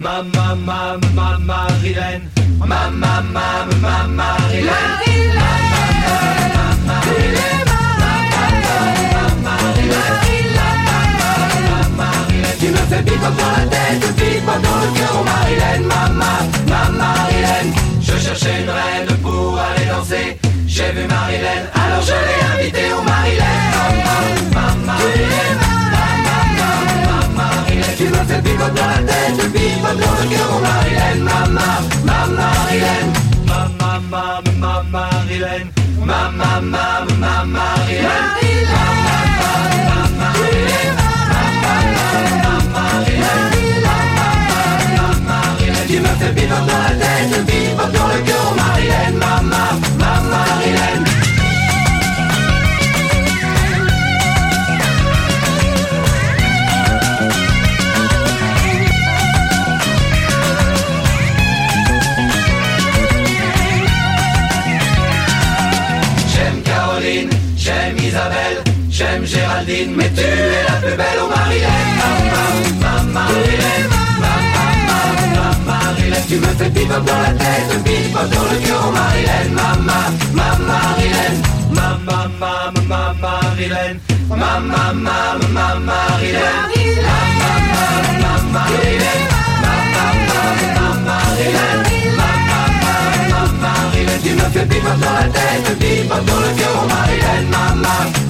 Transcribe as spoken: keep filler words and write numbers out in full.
Ma ma ma ma Marilène, ma ma ma ma Marilène, Marilène, tu me fais bip-bop dans la tête, bip-bop dans le cœur, oh Marilène, ma ma ma Marilène. Je cherchais une reine pour aller danser, j'ai vu Marilène, alors je l'ai invitée, oh Marilène, ma ma Marilène. Tu me fais bip-bop dans la tête, bip-bop dans le cœur, oh Marilène, maman, maman Marilène, maman, maman, maman Marilène, maman, maman, maman Marilène, maman, maman Marilène, maman, maman Marilène. Tu me fais bip-bop dans la tête, bip-bop dans le cœur, oh Marilène, maman, maman Marilène. J'aime Isabelle, j'aime Géraldine, mais tu es la plus belle, oh Marilène, maman, maman Marilène, maman, maman Marilène. Tu me fais bip-bop dans la tête, bip-bop dans le cœur, oh Marilène, maman, maman Marilène, maman, maman, maman Marilène, maman, maman, maman Marilène, maman, maman Marilène, maman, maman Marilène. Tu me fais bip-bop dans la tête, bip-bop dans le cœur, oh Marilène, maman.